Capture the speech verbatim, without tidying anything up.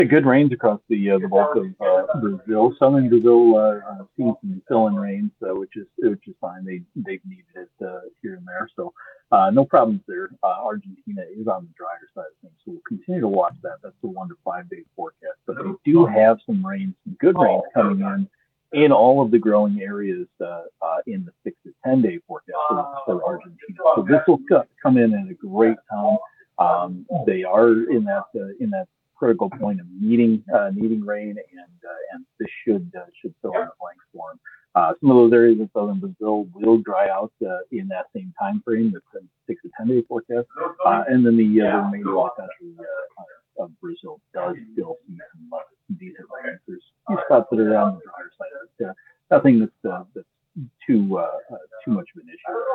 Good rains across the uh, the bulk of uh, Brazil. Southern Brazil uh, uh, seeing some fill-in rains, uh, which is which is fine. They they've needed it uh, here and there, so uh, no problems there. Uh, Argentina is on the drier side of things, so we'll continue to watch that. That's the one to five day forecast, but they do have some rains, some good rains coming in in all of the growing areas uh, uh, in the six to ten day forecast for, for Argentina. So this will co- come in at a great time. Um, they are in that uh, in that critical point of needing uh, needing rain, and uh, and this should uh, should fill in the blanks for them. Uh, some of those areas in southern Brazil will dry out uh, in that same time frame, the six to ten day forecast, uh, and then the, uh, the remainder of the country uh, of Brazil does still see some, uh, some decent rain. There's a few spots that are on the drier side, but uh, nothing that's uh, that's too uh, uh, too much of an issue.